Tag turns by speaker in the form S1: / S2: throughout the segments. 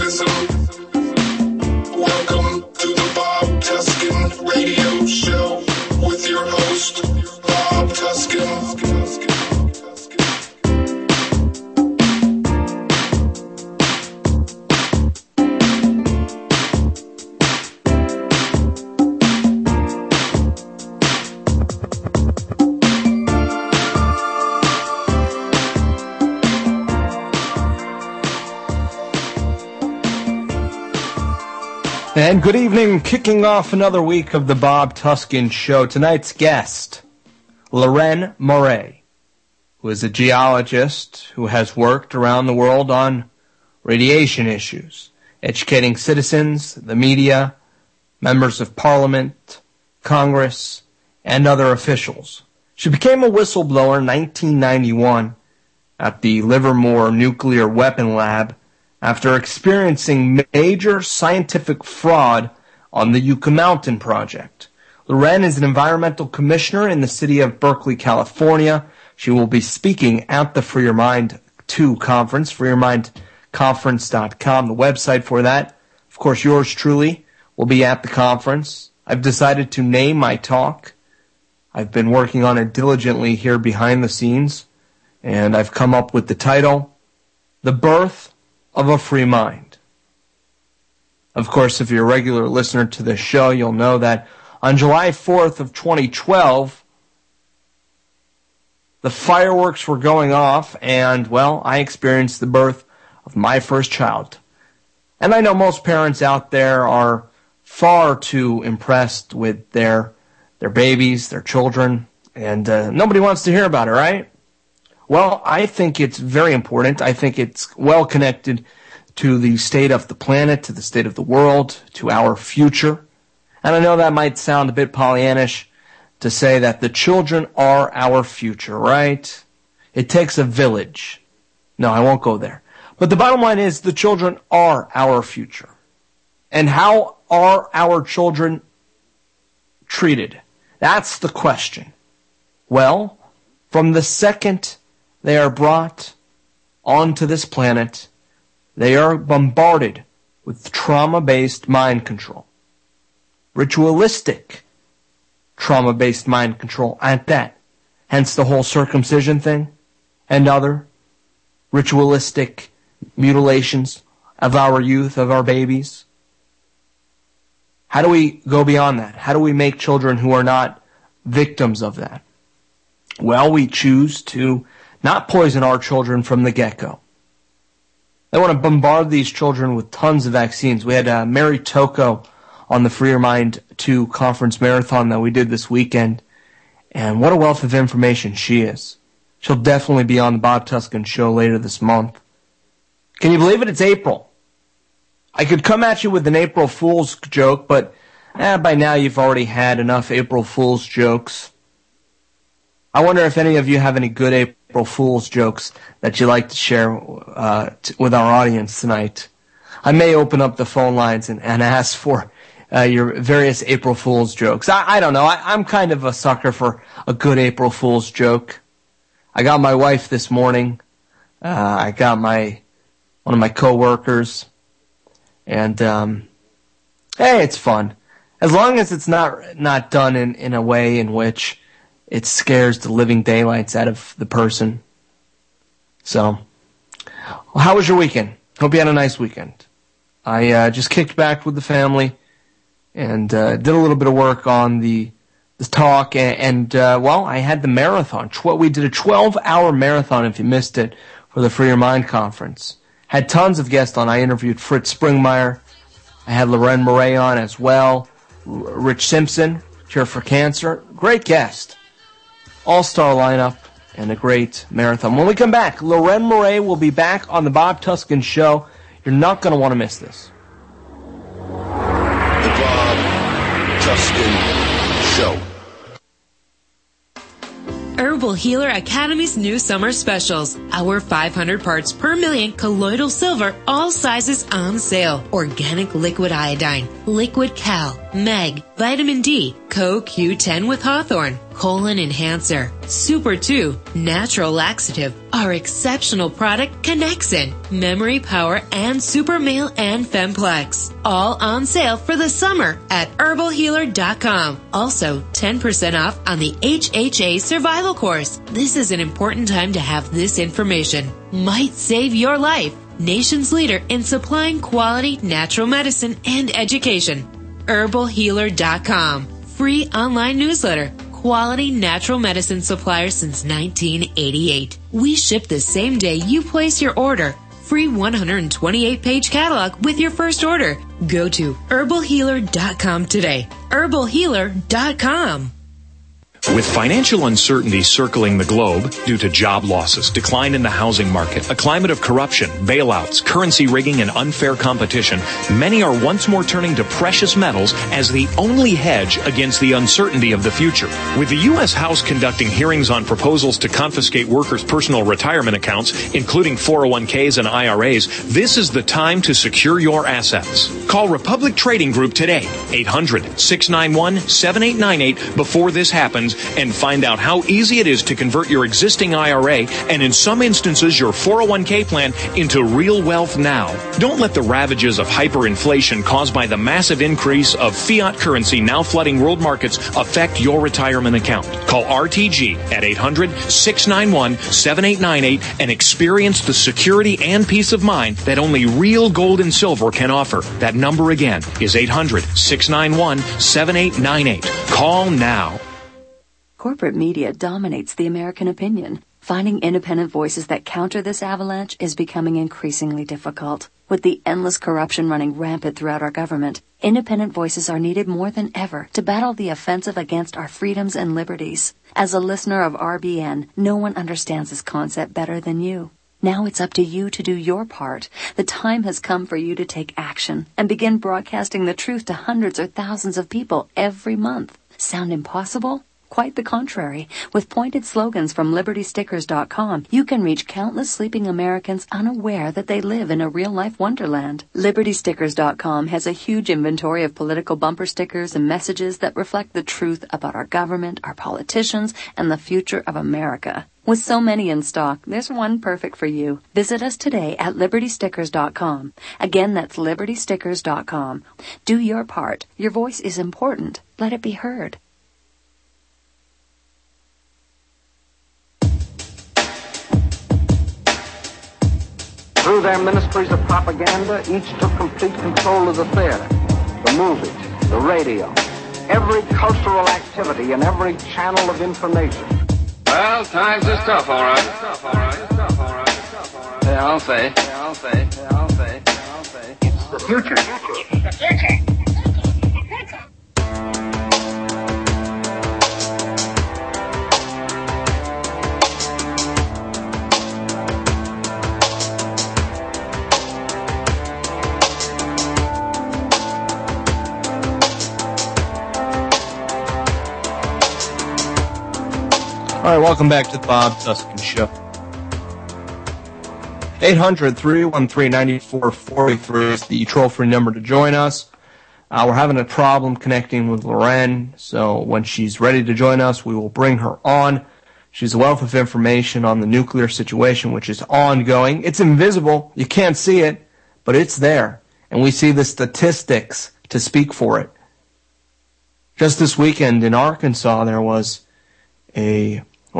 S1: listen. Welcome to the Bob Tuskin Radio Show with your host, Bob Tuskin.
S2: And good evening, kicking off another week of the Bob Tuskin Show. Tonight's guest, Loren Moret, who is a geologist who has worked around the world on radiation issues, educating citizens, the media, members of parliament, Congress, and other officials. She became a whistleblower in 1991 at the Livermore Nuclear Weapon Lab after experiencing major scientific fraud on the Yucca Mountain project. Loren is an environmental commissioner in the city of Berkeley, California. She will be speaking at the Free Your Mind 2 conference, freeyourmindconference.com, the website for that. Of course, yours truly will be at the conference. I've decided to name my talk. I've been working on it diligently here behind the scenes, and I've come up with the title, The Birth of a Free Mind. Of course, if you're a regular listener to this show, you'll know that on July 4th of 2012, the fireworks were going off, and, well, I experienced the birth of my first child. And I know most parents out there are far too impressed with their babies, their children, and nobody wants to hear about it, right? Well, I think it's very important. I think it's well connected to the state of the planet, to the state of the world, to our future. And I know that might sound a bit Pollyannish to say that the children are our future, right? It takes a village. No, I won't go there. But the bottom line is the children are our future. And how are our children treated? That's the question. Well, from the second they are brought onto this planet, they are bombarded with trauma-based mind control. Ritualistic trauma-based mind control at that. Hence the whole circumcision thing and other ritualistic mutilations of our youth, of our babies. How do we go beyond that? How do we make children who are not victims of that? Well, we choose to not poison our children from the get-go. They want to bombard these children with tons of vaccines. We had Mary Tocco on the Free Your Mind 2 conference marathon that we did this weekend, and what a wealth of information she is. She'll definitely be on the Bob Tuskin Show later this month. Can you believe it? It's April. I could come at you with an April Fool's joke, but by now you've already had enough April Fool's jokes. I wonder if any of you have any good April Fool's jokes that you'd like to share with our audience tonight. I may open up the phone lines and ask for your various April Fool's jokes. I don't know. I'm kind of a sucker for a good April Fool's joke. I got my wife this morning. I got one of my coworkers. And, hey, it's fun. As long as it's not done in a way in which it scares the living daylights out of the person. So, well, how was your weekend? Hope you had a nice weekend. I just kicked back with the family and did a little bit of work on the talk. And well, I had the marathon. We did a 12-hour marathon, if you missed it, for the Free Your Mind conference. Had tons of guests on. I interviewed Fritz Springmeier. I had Loren Moret on as well. Rich Simpson, Cure for Cancer. Great guest. All-star lineup and a great marathon. When we come back, Loren Moret will be back on the Bob Tuskin Show. You're not going to want to miss this.
S1: The Bob Tuskin Show.
S3: Herbal Healer Academy's new summer specials. Our 500 parts per million colloidal silver, all sizes on sale. Organic liquid iodine, liquid cal, meg, Vitamin D, CoQ10 with Hawthorne, Colon Enhancer, Super 2, Natural Laxative, our exceptional product Connexin, Memory Power, and Super Male and Femplex. All on sale for the summer at herbalhealer.com. Also, 10% off on the HHA Survival Course. This is an important time to have this information. Might save your life. Nation's leader in supplying quality natural medicine and education. herbalhealer.com. Free online newsletter. Quality natural medicine supplier since 1988. We ship the same day you place your order. Free 128-page catalog with your first order. Go to herbalhealer.com today. herbalhealer.com.
S4: With financial uncertainty circling the globe due to job losses, decline in the housing market, a climate of corruption, bailouts, currency rigging, and unfair competition, many are once more turning to precious metals as the only hedge against the uncertainty of the future. With the U.S. House conducting hearings on proposals to confiscate workers' personal retirement accounts, including 401ks and IRAs, this is the time to secure your assets. Call Republic Trading Group today, 800-691-7898 before this happens, and find out how easy it is to convert your existing IRA and in some instances your 401k plan into real wealth now. Don't let the ravages of hyperinflation caused by the massive increase of fiat currency now flooding world markets affect your retirement account. Call RTG at 800-691-7898 and experience the security and peace of mind that only real gold and silver can offer. That number again is 800-691-7898. Call now.
S5: Corporate media dominates the American opinion. Finding independent voices that counter this avalanche is becoming increasingly difficult. With the endless corruption running rampant throughout our government, independent voices are needed more than ever to battle the offensive against our freedoms and liberties. As a listener of RBN, no one understands this concept better than you. Now it's up to you to do your part. The time has come for you to take action and begin broadcasting the truth to hundreds or thousands of people every month. Sound impossible? Quite the contrary. With pointed slogans from LibertyStickers.com, you can reach countless sleeping Americans unaware that they live in a real-life wonderland. LibertyStickers.com has a huge inventory of political bumper stickers and messages that reflect the truth about our government, our politicians, and the future of America. With so many in stock, there's one perfect for you. Visit us today at LibertyStickers.com. Again, that's LibertyStickers.com. Do your part. Your voice is important. Let it be heard.
S6: Through their ministries of propaganda, each took complete control of the theater, the movies, the radio, every cultural activity and every channel of information.
S7: Well, times is tough, all right. Yeah, I'll say.
S6: It's the future.
S2: All right, welcome back to the Bob Tuskin Show. 800-313-9443 is the troll-free number to join us. We're having a problem connecting with Loren, so when she's ready to join us, we will bring her on. She's a wealth of information on the nuclear situation, which is ongoing. It's invisible. You can't see it, but it's there. And we see the statistics to speak for it. Just this weekend in Arkansas, there was an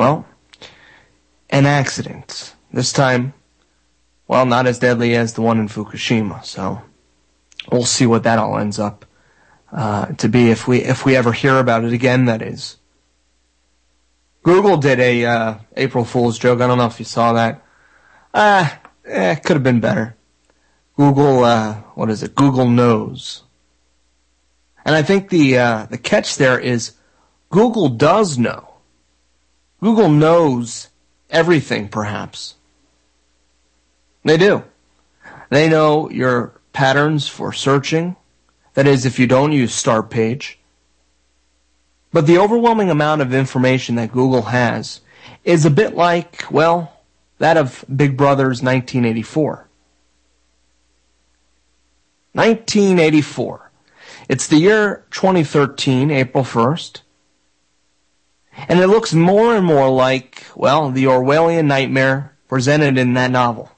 S2: accident. This time, not as deadly as the one in Fukushima. So we'll see what that all ends up to be if we ever hear about it again, that is. Google did a April Fool's joke. I don't know if you saw that. It could have been better. Google, Google knows. And I think the catch there is Google does know. Google knows everything, perhaps. They do. They know your patterns for searching. That is, if you don't use Start Page. But the overwhelming amount of information that Google has is a bit like, that of Big Brother's 1984. 1984. It's the year 2013, April 1st. And it looks more and more like, well, the Orwellian nightmare presented in that novel.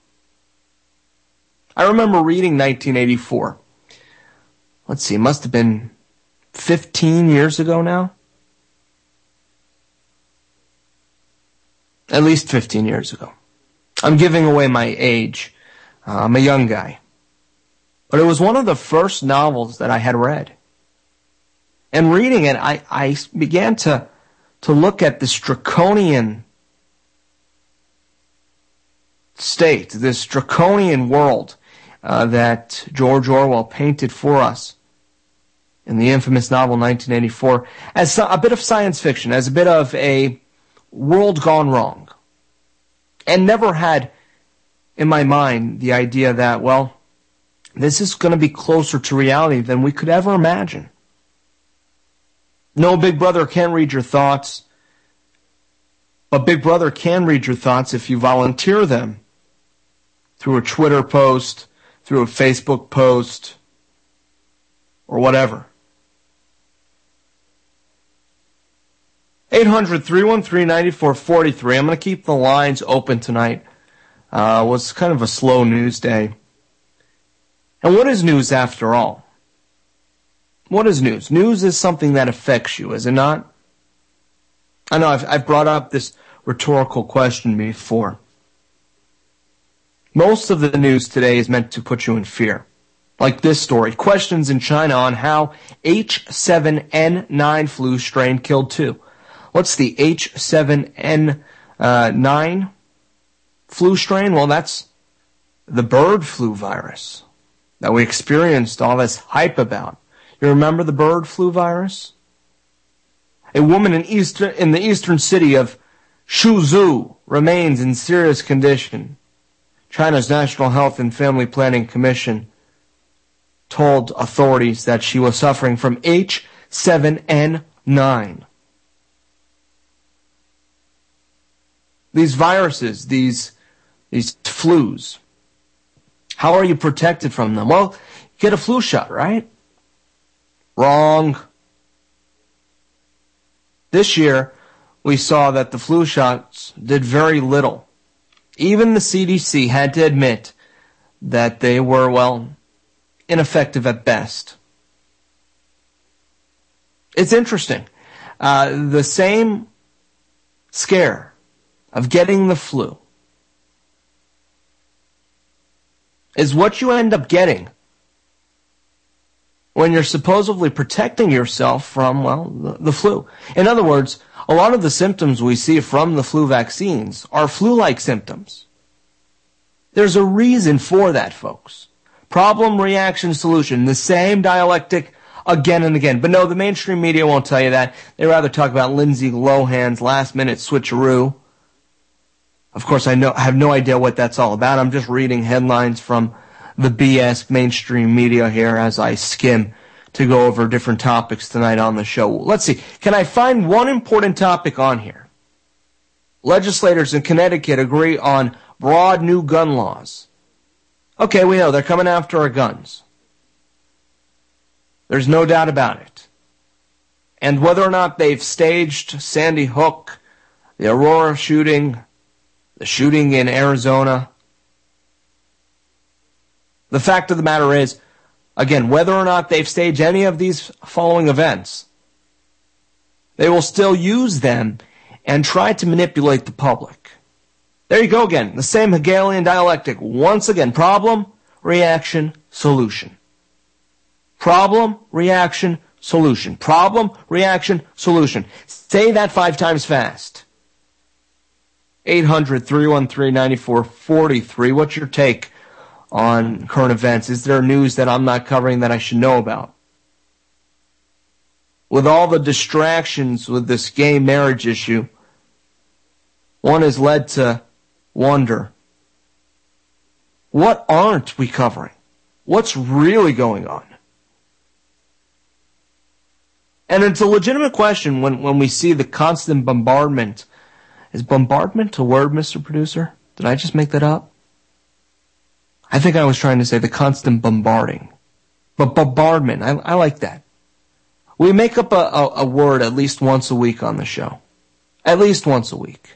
S2: I remember reading 1984. Let's see, it must have been 15 years ago now. At least 15 years ago. I'm giving away my age. I'm a young guy. But it was one of the first novels that I had read. And reading it, I began to look at this draconian state, this draconian world that George Orwell painted for us in the infamous novel 1984 as a bit of science fiction, as a bit of a world gone wrong. And never had in my mind the idea that, well, this is going to be closer to reality than we could ever imagine. No, Big Brother can't read your thoughts, but Big Brother can read your thoughts if you volunteer them through a Twitter post, through a Facebook post, or whatever. 800-313-9443. I'm going to keep the lines open tonight. It was kind of a slow news day. And what is news after all? What is news? News is something that affects you, is it not? I know I've brought up this rhetorical question before. Most of the news today is meant to put you in fear. Like this story. Questions in China on how H7N9 flu strain killed 2. What's the H7N9 flu strain? Well, that's the bird flu virus that we experienced all this hype about. You remember the bird flu virus? A woman in the eastern city of Suzhou remains in serious condition. China's National Health and Family Planning Commission told authorities that she was suffering from H7N9. These viruses, these flus, how are you protected from them? Well, get a flu shot, right? Wrong. This year, we saw that the flu shots did very little. Even the CDC had to admit that they were, well, ineffective at best. It's interesting. The same scare of getting the flu is what you end up getting when you're supposedly protecting yourself from, well, the flu. In other words, a lot of the symptoms we see from the flu vaccines are flu-like symptoms. There's a reason for that, folks. Problem, reaction, solution. The same dialectic again and again. But no, the mainstream media won't tell you that. They rather talk about Lindsay Lohan's last-minute switcheroo. Of course, I have no idea what that's all about. I'm just reading headlines from the BS mainstream media here as I skim to go over different topics tonight on the show. Let's see. Can I find one important topic on here? Legislators in Connecticut agree on broad new gun laws. Okay, we know they're coming after our guns. There's no doubt about it. And whether or not they've staged Sandy Hook, the Aurora shooting, the shooting in Arizona, the fact of the matter is, again, whether or not they've staged any of these following events, they will still use them and try to manipulate the public. There you go again, the same Hegelian dialectic. Once again, problem, reaction, solution. Problem, reaction, solution. Problem, reaction, solution. Say that 5 times fast. 800-313-9443. What's your take on current events? Is there news that I'm not covering that I should know about? With all the distractions with this gay marriage issue, one is led to wonder, what aren't we covering? What's really going on? And it's a legitimate question when we see the constant bombardment. Is bombardment a word, Mr. Producer? Did I just make that up? I think I was trying to say the constant bombarding But bombardment, I like that. We make up a word at least once a week on the show. At least once a week.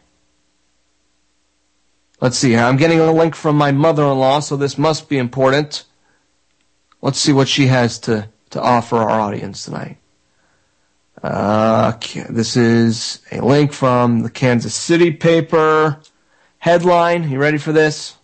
S2: Let's see here. I'm getting a link from my mother-in-law, so this must be important. Let's see what she has to offer our audience tonight. This is a link from the Kansas City paper. Headline, you ready for this?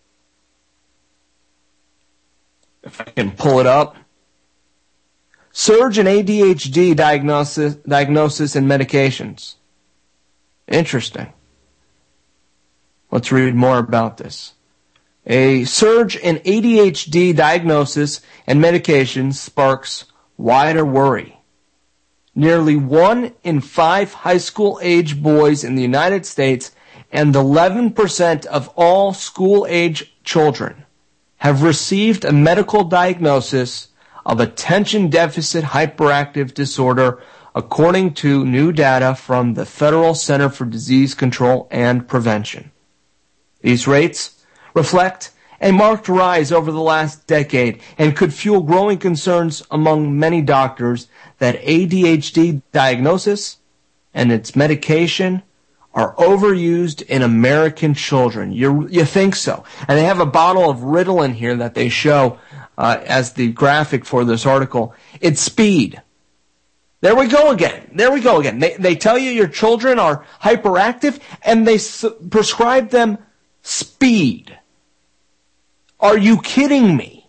S2: If I can pull it up. Surge in ADHD diagnosis and medications. Interesting. Let's read more about this. A surge in ADHD diagnosis and medications sparks wider worry. Nearly 1 in 5 high school age boys in the United States and 11% of all school age children have received a medical diagnosis of attention deficit hyperactive disorder, according to new data from the Federal Center for Disease Control and Prevention. These rates reflect a marked rise over the last decade and could fuel growing concerns among many doctors that ADHD diagnosis and its medication are overused in American children. You think so? And they have a bottle of Ritalin here that they show as the graphic for this article. It's speed. There we go again. They tell you your children are hyperactive and they prescribe them speed. Are you kidding me?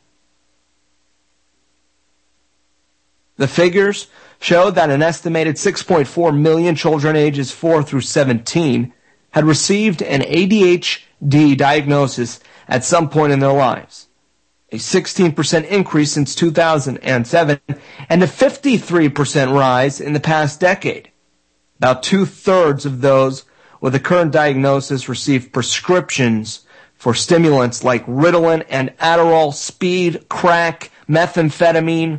S2: The figures show that an estimated 6.4 million children ages 4 through 17 had received an ADHD diagnosis at some point in their lives, a 16% increase since 2007, and a 53% rise in the past decade. About 2/3 of those with a current diagnosis receive prescriptions for stimulants like Ritalin and Adderall, speed, crack, methamphetamine.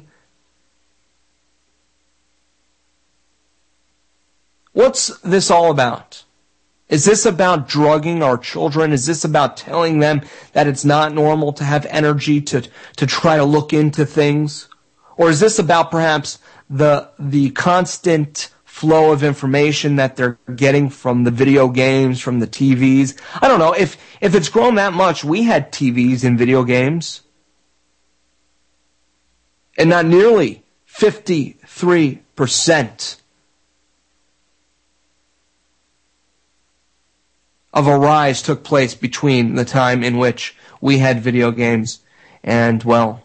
S2: What's this all about? Is this about drugging our children? Is this about telling them that it's not normal to have energy to try to look into things? Or is this about perhaps the constant flow of information that they're getting from the video games, from the TVs? I don't know. If it's grown that much, we had TVs and video games. And not nearly 53% of a rise took place between the time in which we had video games and, well,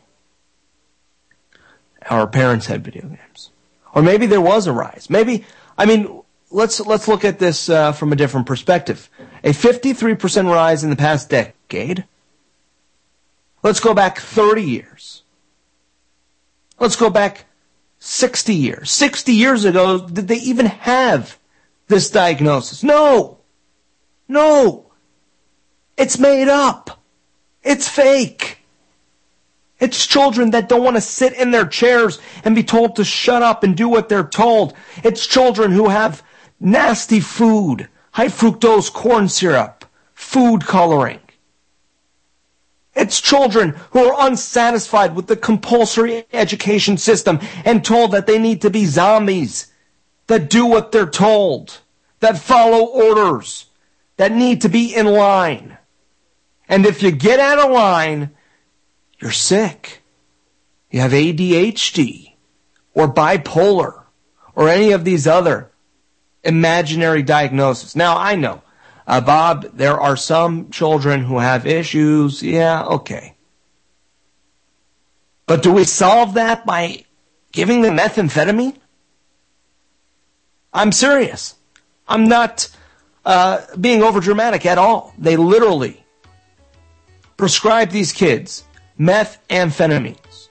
S2: our parents had video games. Or maybe there was a rise. Let's look at this from a different perspective. A 53% rise in the past decade. Let's go back 30 years. Let's go back 60 years. 60 years ago, did they even have this diagnosis? No. It's made up. It's fake. It's children that don't want to sit in their chairs and be told to shut up and do what they're told. It's children who have nasty food, high fructose corn syrup, food coloring. It's children who are unsatisfied with the compulsory education system and told that they need to be zombies, that do what they're told, that follow orders, that need to be in line. And if you get out of line, you're sick. You have ADHD or bipolar or any of these other imaginary diagnoses. Now, I know, Bob, there are some children who have issues. Yeah, okay. But do we solve that by giving them methamphetamine? I'm serious. I'm not being overdramatic at all. They literally prescribe these kids methamphetamines.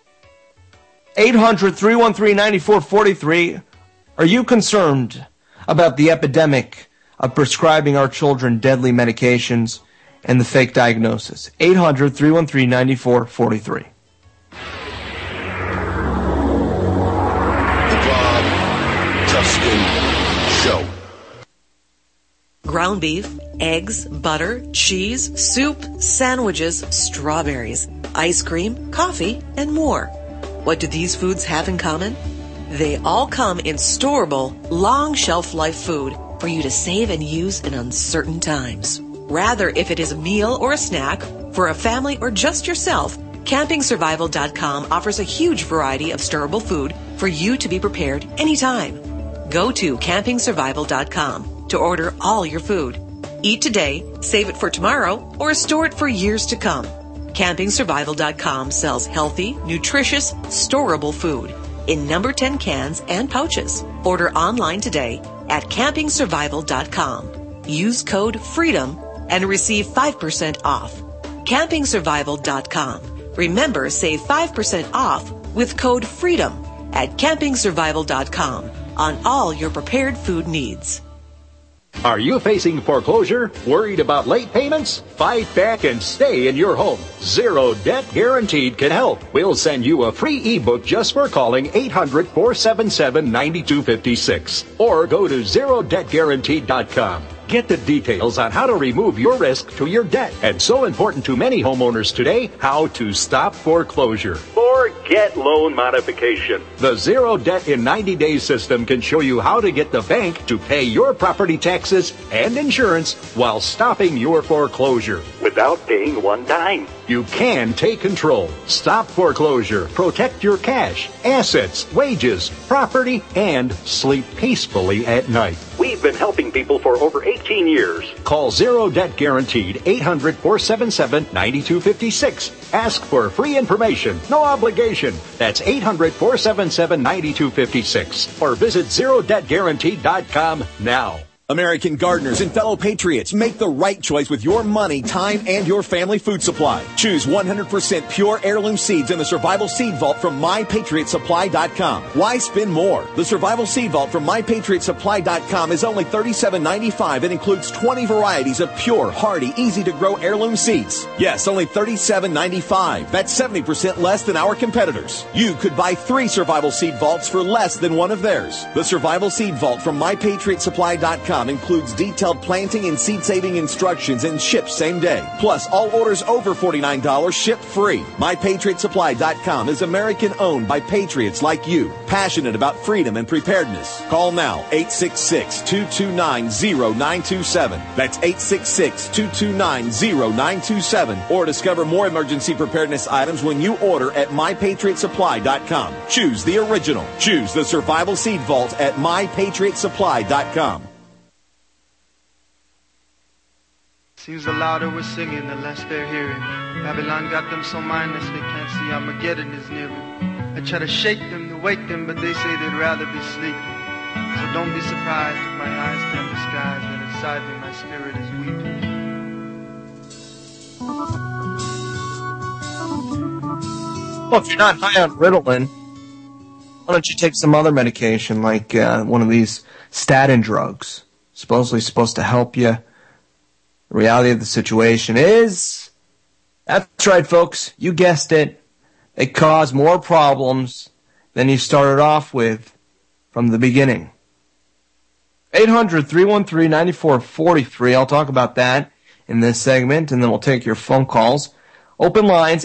S2: 800-313-9443. Are you concerned about the epidemic of prescribing our children deadly medications and the fake diagnosis? 800-313-9443.
S1: The Bob Tuskin Show.
S8: Ground beef, eggs, butter, cheese, soup, sandwiches, strawberries, ice cream, coffee, and more. What do these foods have in common? They all come in storable, long shelf life food for you to save and use in uncertain times. Rather, if it is a meal or a snack, for a family or just yourself, CampingSurvival.com offers a huge variety of storable food for you to be prepared anytime. Go to CampingSurvival.com to order all your food. Eat today, save it for tomorrow, or store it for years to come. CampingSurvival.com sells healthy, nutritious, storable food in number 10 cans and pouches. Order online today at CampingSurvival.com. Use code FREEDOM and receive 5% off. CampingSurvival.com. Remember, save 5% off with code FREEDOM at CampingSurvival.com on all your prepared food needs.
S9: Are you facing foreclosure? Worried about late payments? Fight back and stay in your home. Zero Debt Guaranteed can help. We'll send you a free ebook just for calling 800-477-9256. Or go to ZeroDebtGuaranteed.com. Get the details on how to remove your risk to your debt. And so important to many homeowners today, how to stop foreclosure. Forget loan modification. The Zero Debt in 90 Days system can show you how to get the bank to pay your property taxes and insurance while stopping your foreclosure without paying one dime. You can take control, stop foreclosure, protect your cash, assets, wages, property, and sleep peacefully at night. We've been helping people for over 18 years. Call Zero Debt Guaranteed, 800-477-9256. Ask for free information, no obligation. That's 800-477-9256. Or visit ZeroDebtGuaranteed.com now.
S10: American gardeners and fellow patriots, make the right choice with your money, time, and your family food supply. Choose 100% pure heirloom seeds in the Survival Seed Vault from MyPatriotSupply.com. Why spend more? The Survival Seed Vault from MyPatriotSupply.com is only $37.95 and includes 20 varieties of pure, hardy, easy-to-grow heirloom seeds. Yes, only $37.95. That's 70% less than our competitors. You could buy 3 Survival Seed Vaults for less than one of theirs. The Survival Seed Vault from MyPatriotSupply.com includes detailed planting and seed-saving instructions and ships same day. Plus, all orders over $49 ship free. MyPatriotSupply.com is American-owned by patriots like you, passionate about freedom and preparedness. Call now, 866-229-0927. That's 866-229-0927. Or discover more emergency preparedness items when you order at MyPatriotSupply.com. Choose the original. Choose the Survival Seed Vault at MyPatriotSupply.com.
S11: Seems the louder we're singing, the less they're hearing. Babylon got them so mindless they can't see Armageddon is nearing. I try to shake them, to wake them, but they say they'd rather be sleeping. So don't be surprised if my eyes turn to skies, that inside me my spirit is weeping.
S2: Well, if you're not high on Ritalin, why don't you take some other medication like one of these statin drugs? Supposedly supposed to help you. The reality of the situation is, that's right, folks, you guessed it, they cause more problems than you started off with from the beginning. 800-313-9443, I'll talk about that in this segment, and then we'll take your phone calls. Open lines,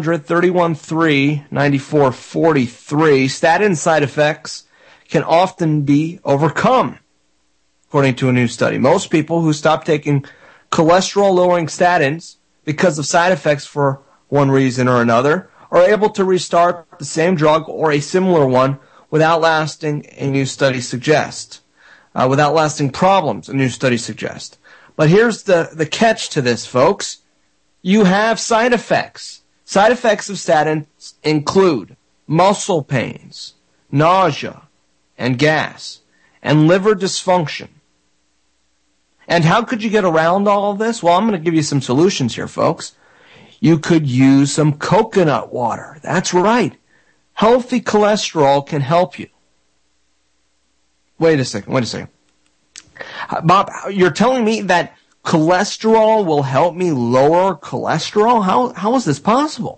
S2: 800-313-9443. Statin side effects can often be overcome, according to a new study. Most people who stop taking cholesterol-lowering statins because of side effects for one reason or another are able to restart the same drug or a similar one without lasting, a new study suggests. Without lasting problems, a new study suggests. But here's the catch to this, folks. You have side effects. Side effects of statins include muscle pains, nausea, and gas, and liver dysfunction. And how could you get around all of this? Well, I'm going to give you some solutions here, folks. You could use some coconut water. That's right. Healthy cholesterol can help you. Wait a second. Bob, you're telling me that cholesterol will help me lower cholesterol? How is this possible?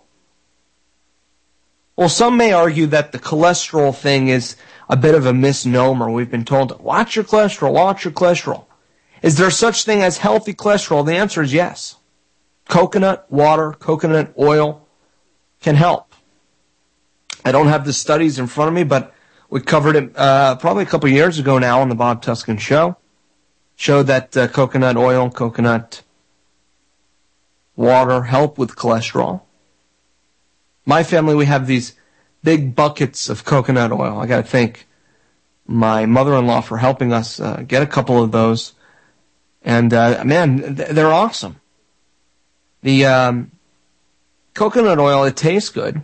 S2: Well, some may argue that the cholesterol thing is a bit of a misnomer. We've been told, watch your cholesterol, watch your cholesterol. Is there such thing as healthy cholesterol? The answer is yes. Coconut water, coconut oil can help. I don't have the studies in front of me, but we covered it probably a couple years ago now on the Bob Tuskin Show. Showed that coconut oil, coconut water help with cholesterol. My family, we have these big buckets of coconut oil. I got to thank my mother-in-law for helping us get a couple of those. And, man, they're awesome. The coconut oil, it tastes good.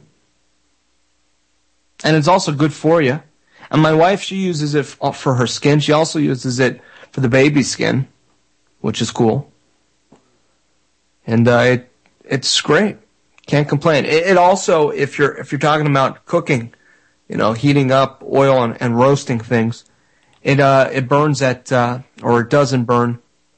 S2: And it's also good for you. And my wife, she uses it for her skin. She also uses it for the baby's skin, which is cool. And it's great. Can't complain. It also, if you're talking about cooking, heating up oil and roasting things, it burns or it doesn't burn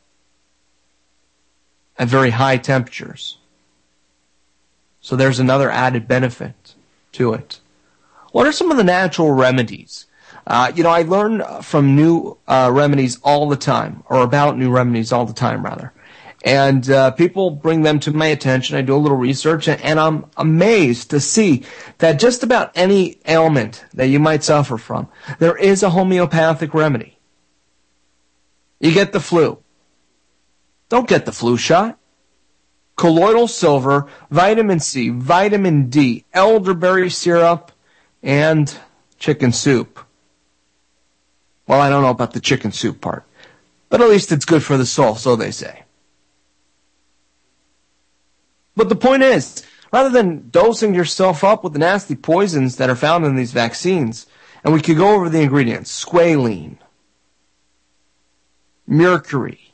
S2: at very high temperatures. So there's another added benefit to it. What are some of the natural remedies? I learn from new remedies all the time, or about new remedies all the time, rather. And people bring them to my attention. I do a little research, and I'm amazed to see that just about any ailment that you might suffer from, there is a homeopathic remedy. You get the flu. Don't get the flu shot. Colloidal silver, vitamin C, vitamin D, elderberry syrup, and chicken soup. Well, I don't know about the chicken soup part, but at least it's good for the soul, so they say. But the point is, rather than dosing yourself up with the nasty poisons that are found in these vaccines, and we could go over the ingredients: squalene, mercury,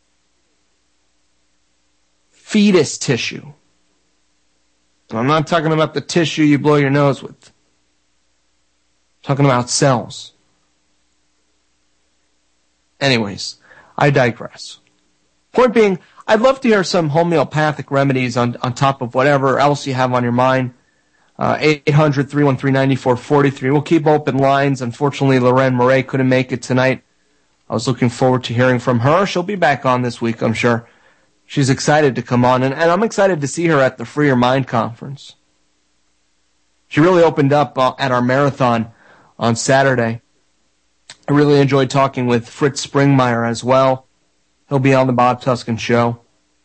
S2: fetus tissue. I'm not talking about the tissue you blow your nose with. I'm talking about cells. Anyways, I digress. Point being, I'd love to hear some homeopathic remedies on top of whatever else you have on your mind. 800-313-9443. We'll keep open lines. Unfortunately, Lorraine Murray couldn't make it tonight. I was looking forward to hearing from her. She'll be back on this week, I'm sure. She's excited to come on, and I'm excited to see her at the Free Your Mind conference. She really opened up at our marathon on Saturday. I really enjoyed talking with Fritz Springmeier as well. He'll be on the Bob Tuskin Show.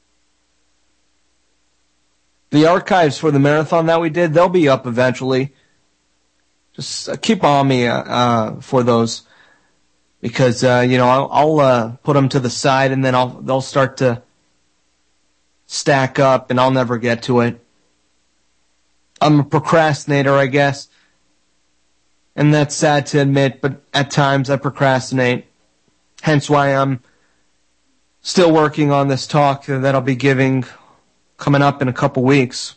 S2: The archives for the marathon that we did, they'll be up eventually. Just keep on me for those, because I'll put them to the side, and then they'll start to stack up, and I'll never get to it. I'm a procrastinator, I guess. And that's sad to admit, but at times I procrastinate. Hence why I'm still working on this talk that I'll be giving coming up in a couple weeks.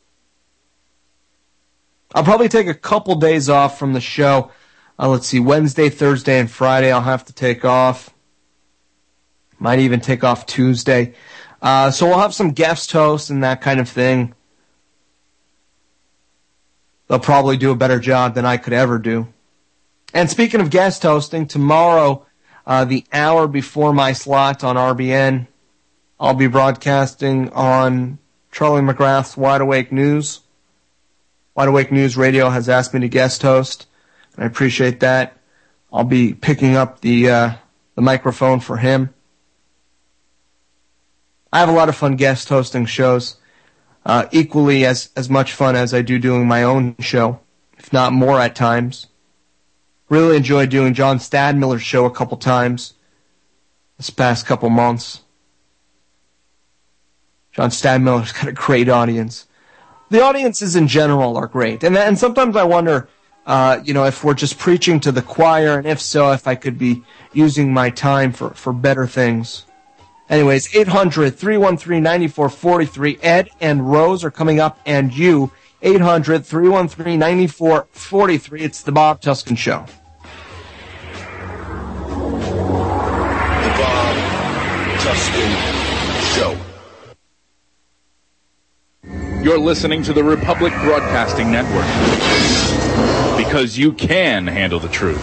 S2: I'll probably take a couple days off from the show. Let's see, Wednesday, Thursday, and Friday I'll have to take off. Might even take off Tuesday. So we'll have some guest hosts and that kind of thing. They'll probably do a better job than I could ever do. And speaking of guest hosting, tomorrow, the hour before my slot on RBN, I'll be broadcasting on Charlie McGrath's Wide Awake News. Wide Awake News Radio has asked me to guest host, and I appreciate that. I'll be picking up the microphone for him. I have a lot of fun guest hosting shows. Equally as much fun as I do doing my own show, if not more at times. Really enjoyed doing John Stadmiller's show a couple times this past couple months. John Stadmiller's got a great audience. The audiences in general are great. And sometimes I wonder, if we're just preaching to the choir, and if so, if I could be using my time for better things. Anyways, 800-313-9443. Ed and Rose are coming up, and you, 800-313-9443. It's the Bob Tuskin Show.
S1: The Bob Tuskin Show.
S4: You're listening to the Republic Broadcasting Network, because you can handle the truth.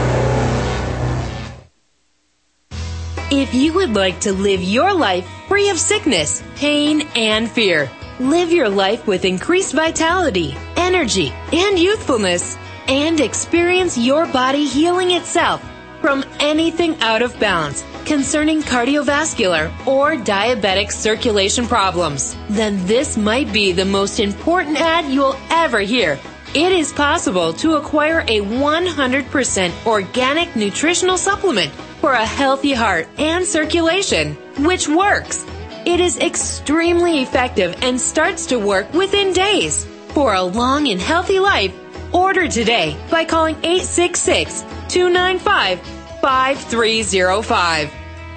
S3: If you would like to live your life free of sickness, pain, and fear, live your life with increased vitality, energy, and youthfulness, and experience your body healing itself from anything out of balance concerning cardiovascular or diabetic circulation problems, then this might be the most important ad you'll ever hear. It is possible to acquire a 100% organic nutritional supplement for a healthy heart and circulation, which works. It is extremely effective and starts to work within days. For a long and healthy life, order today by calling 866-295-5305.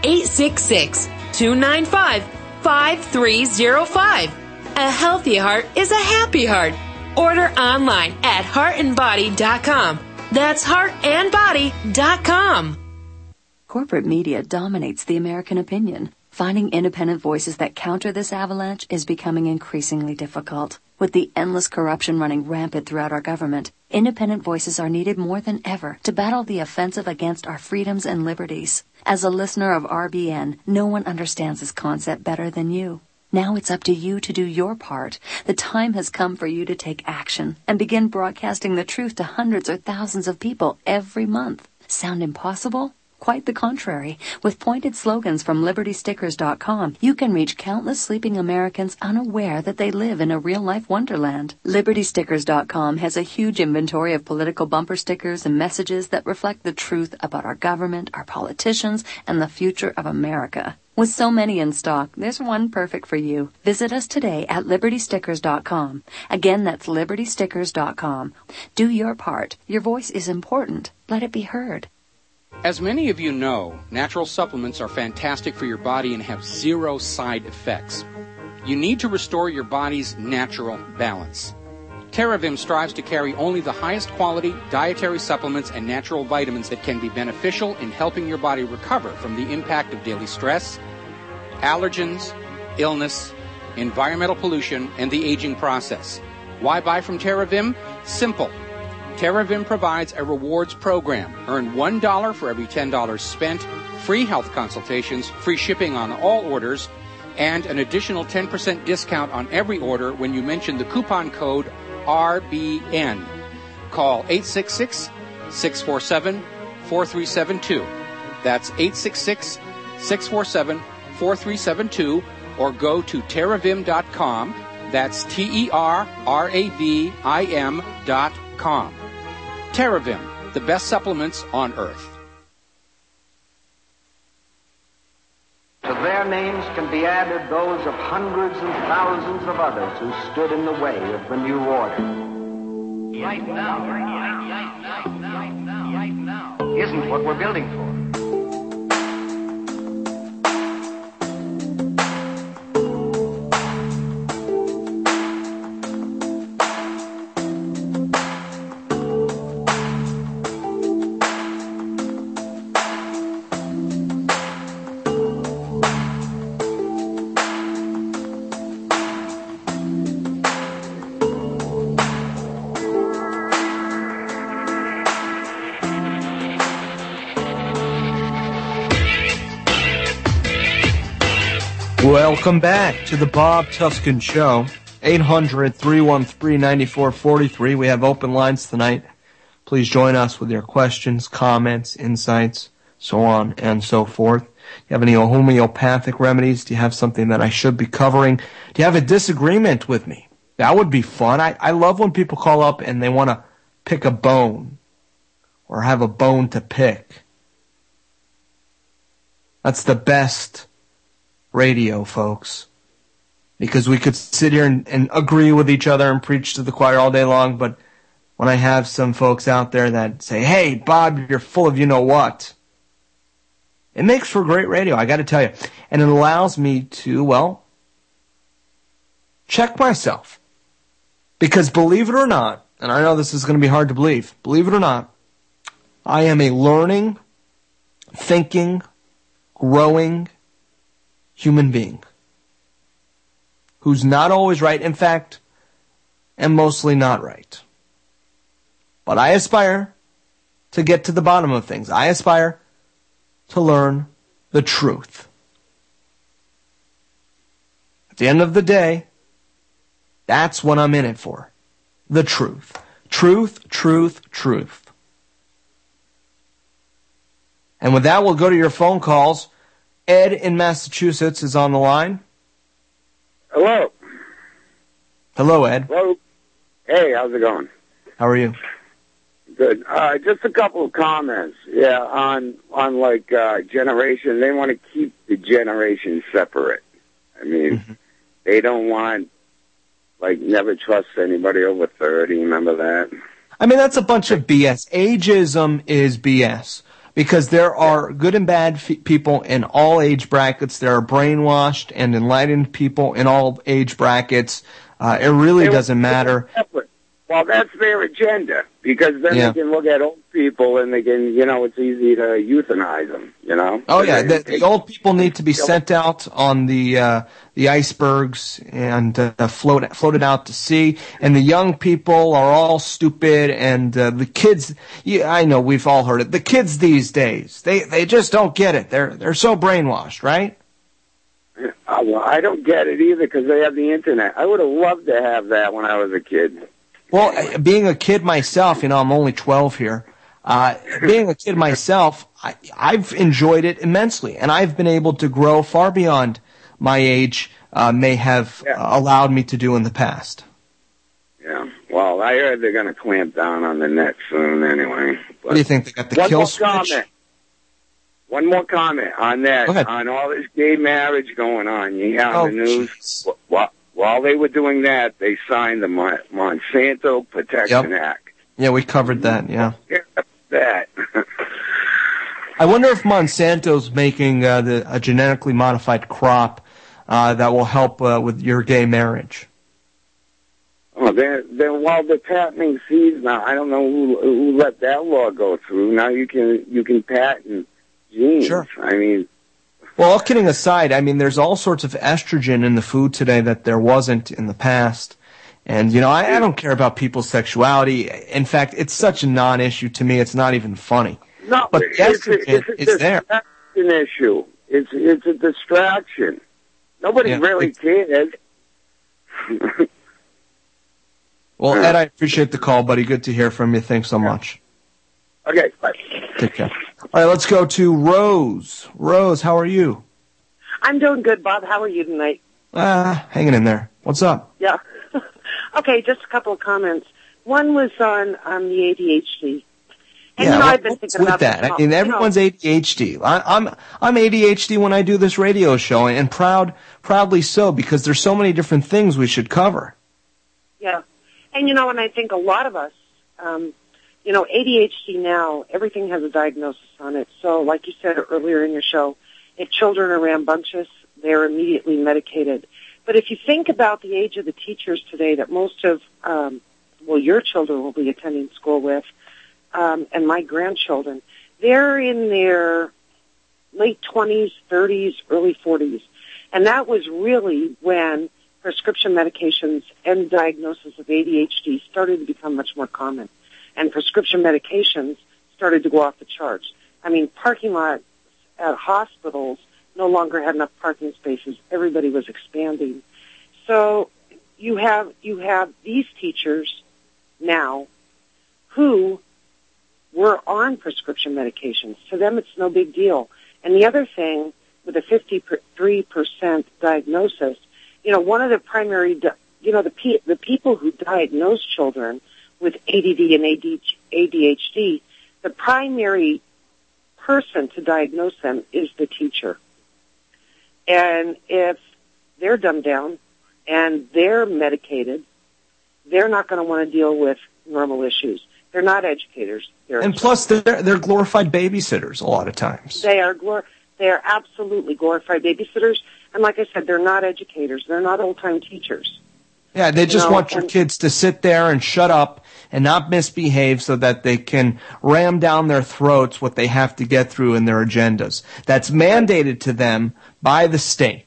S3: 866-295-5305. A healthy heart is a happy heart. Order online at heartandbody.com. That's heartandbody.com.
S5: Corporate media dominates the American opinion. Finding independent voices that counter this avalanche is becoming increasingly difficult. With the endless corruption running rampant throughout our government, independent voices are needed more than ever to battle the offensive against our freedoms and liberties. As a listener of RBN, no one understands this concept better than you. Now it's up to you to do your part. The time has come for you to take action and begin broadcasting the truth to hundreds or thousands of people every month. Sound impossible? Quite the contrary. With pointed slogans from LibertyStickers.com, you can reach countless sleeping Americans unaware that they live in a real-life wonderland. LibertyStickers.com has a huge inventory of political bumper stickers and messages that reflect the truth about our government, our politicians, and the future of America. With so many in stock, there's one perfect for you. Visit us today at LibertyStickers.com. Again, that's LibertyStickers.com. Do your part. Your voice is important. Let it be heard.
S12: As many of you know, natural supplements are fantastic for your body and have zero side effects. You need to restore your body's natural balance. TerraVim strives to carry only the highest quality dietary supplements and natural vitamins that can be beneficial in helping your body recover from the impact of daily stress, allergens, illness, environmental pollution, and the aging process. Why buy from TerraVim? Simple. TerraVim provides a rewards program. Earn $1 for every $10 spent, free health consultations, free shipping on all orders, and an additional 10% discount on every order when you mention the coupon code RBN. Call 866-647-4372. That's 866-647-4372, or go to TerraVim.com. That's TerraVim.com. TerraVim, the best supplements on earth.
S6: To their names can be added those of hundreds and thousands of others who stood in the way of the new order.
S13: Right now isn't what we're building for.
S2: Welcome back to the Bob Tuskin Show. 800-313-9443. We have open lines tonight. Please join us with your questions, comments, insights, so on and so forth. Do you have any homeopathic remedies? Do you have something that I should be covering? Do you have a disagreement with me? That would be fun. I love when people call up and they want to pick a bone or have a bone to pick. That's the best radio, folks, because we could sit here and agree with each other and preach to the choir all day long, but when I have some folks out there that say, hey, Bob, you're full of you-know-what, it makes for great radio, I got to tell you. And it allows me to, well, check myself. Because believe it or not, and I know this is going to be hard to believe it or not, I am a learning, thinking, growing human being who's not always right, in fact, and mostly not right. But I aspire to get to the bottom of things. I aspire to learn the truth. At the end of the day, that's what I'm in it for. the truth. Truth, truth, truth. And with that, we'll go to your phone calls. Ed in Massachusetts is on the line.
S14: Hello.
S2: Hello, Ed.
S14: Hello. Hey, how's it going?
S2: How are you?
S14: Good. Just a couple of comments. Yeah, on generation. They want to keep the generation separate. I mean, they don't want, never trust anybody over 30. Remember that?
S2: I mean, that's a bunch of BS. Ageism is BS. Because there are good and bad people in all age brackets. There are brainwashed and enlightened people in all age brackets. It really doesn't matter.
S14: Well, that's their agenda, because then they can look at old people and they can, it's easy to euthanize them,
S2: Oh, yeah. The old people need to be sent out on the icebergs and floated out to sea. And the young people are all stupid. And the kids, I know we've all heard it. The kids these days, they just don't get it. They're so brainwashed, right?
S14: Well, I don't get it either, because they have the internet. I would have loved to have that when I was a kid.
S2: Well, being a kid myself, I'm only 12 here. Being a kid myself, I've enjoyed it immensely, and I've been able to grow far beyond my age may have allowed me to do in the past.
S14: Yeah. Well, I heard they're going to clamp down on the net soon anyway.
S2: What do you think? They got the kill switch?
S14: One more comment on that. On all this gay marriage going on. You hear on the news? While they were doing that, they signed the Monsanto Protection Act.
S2: Yeah, we covered that, yeah.
S14: That.
S2: I wonder if Monsanto's making a genetically modified crop that will help with your gay marriage.
S14: Oh, they're patenting seeds now. I don't know who let that law go through. Now you can patent genes.
S2: Sure.
S14: I mean...
S2: Well, all kidding aside, I mean, there's all sorts of estrogen in the food today that there wasn't in the past. And, I don't care about people's sexuality. In fact, it's such a non-issue to me, it's not even funny.
S14: No,
S2: but the estrogen is there.
S14: It's an issue. It's a distraction. Nobody really cares.
S2: Well, Ed, I appreciate the call, buddy. Good to hear from you. Thanks so much.
S14: Okay, bye.
S2: Take care. All right, let's go to Rose. Rose, how are you?
S15: I'm doing good, Bob. How are you tonight?
S2: Hanging in there. What's up?
S15: Yeah. Okay, just a couple of comments. One was on the ADHD. And I've been thinking about
S2: that. I mean, everyone's ADHD. I'm ADHD when I do this radio show, and proudly so, because there's so many different things we should cover.
S15: Yeah. And and I think a lot of us, ADHD now, everything has a diagnosis on it. So, like you said earlier in your show, if children are rambunctious, they're immediately medicated. But if you think about the age of the teachers today that most of, your children will be attending school with, and my grandchildren, they're in their late 20s, 30s, early 40s. And that was really when prescription medications and diagnosis of ADHD started to become much more common. And prescription medications started to go off the charts. I mean, parking lots at hospitals no longer had enough parking spaces. Everybody was expanding. So you have these teachers now who were on prescription medications. To them, it's no big deal. And the other thing, with a 53% diagnosis, one of the primary, the people who diagnose children with ADD and ADHD, the primary person to diagnose them is the teacher. And if they're dumbed down and they're medicated, they're not going to want to deal with normal issues. They're not educators.
S2: And plus, they're glorified babysitters a lot of times.
S15: They are absolutely glorified babysitters. And like I said, they're not educators. They're not old-time teachers.
S2: Yeah, they just want your kids to sit there and shut up and not misbehave so that they can ram down their throats what they have to get through in their agendas. That's mandated to them by the state.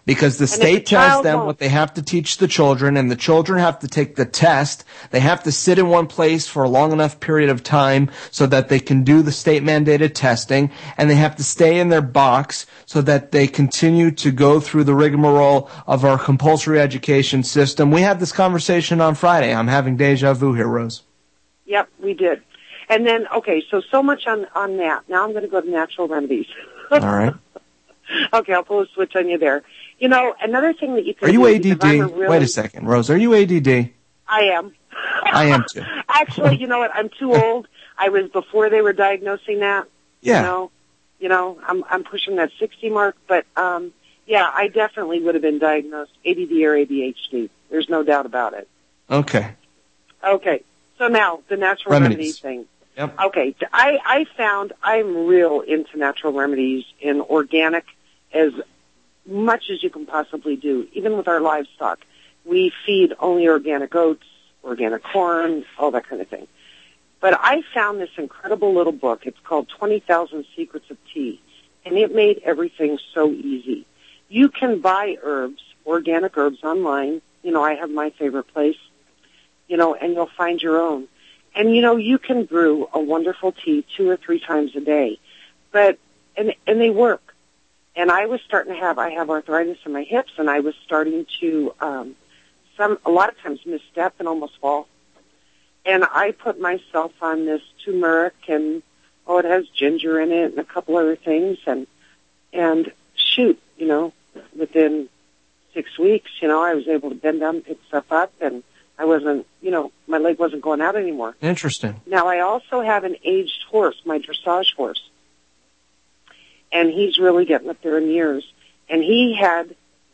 S2: Because the state tells them what they have to teach the children, and the children have to take the test. They have to sit in one place for a long enough period of time so that they can do the state-mandated testing, and they have to stay in their box so that they continue to go through the rigmarole of our compulsory education system. We had this conversation on Friday. I'm having deja vu here, Rose.
S15: Yep, we did. And then, okay, so much on that. Now I'm going to go to natural remedies.
S2: All right.
S15: Okay, I'll pull a switch on you there. You know, another thing that you can
S2: do... Are you
S15: ADD?
S2: Wait a second, Rose. Are you ADD?
S15: I am.
S2: I am too.
S15: Actually, you know what? I'm too old. I was before they were diagnosing that.
S2: Yeah.
S15: You know, I'm pushing that 60 mark, but yeah, I definitely would have been diagnosed ADD or ADHD. There's no doubt about it.
S2: Okay.
S15: Okay. So now the natural remedy thing.
S2: Yep.
S15: Okay. I found I'm real into natural remedies in organic as much as you can possibly do, even with our livestock. We feed only organic oats, organic corn, all that kind of thing. But I found this incredible little book. It's called 20,000 Secrets of Tea, and it made everything so easy. You can buy herbs, organic herbs online. You know, I have my favorite place, you know, and you'll find your own. And, you know, you can brew a wonderful tea 2 or 3 times a day. But, and they work. And I was starting to I have arthritis in my hips, and I was starting to, a lot of times misstep and almost fall. And I put myself on this turmeric, and, it has ginger in it and a couple other things, and shoot, you know, within 6 weeks, you know, I was able to bend down and pick stuff up, and I wasn't, you know, my leg wasn't going out anymore.
S2: Interesting.
S15: Now, I also have an aged horse, my dressage horse, and he's really getting up there in years, and he has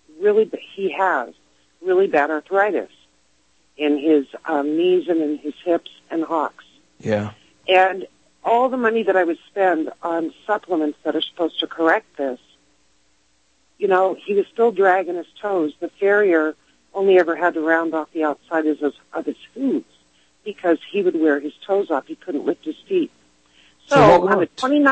S15: really bad arthritis in his knees and in his hips and hocks.
S2: Yeah.
S15: And all the money that I would spend on supplements that are supposed to correct this, you know, he was still dragging his toes. The farrier only ever had to round off the outside of his hooves because he would wear his toes off. He couldn't lift his feet. So on the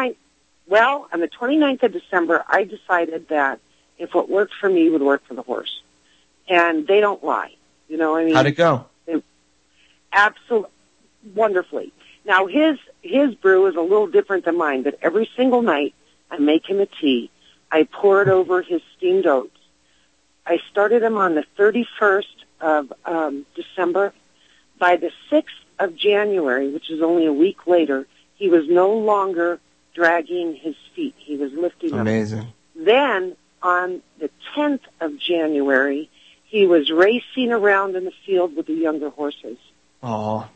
S15: 29th of December, I decided that if what worked for me would work for the horse. And they don't lie. You know, I mean,
S2: how'd it go?
S15: Absolutely wonderfully. Now his brew is a little different than mine, but every single night I make him a tea. I pour it over his steamed oats. I started him on the 31st of December. By the 6th of January, which is only a week later, he was no longer dragging his feet. He was lifting them.
S2: Amazing.
S15: Then on the 10th of January, he was racing around in the field with the younger horses.
S2: Oh.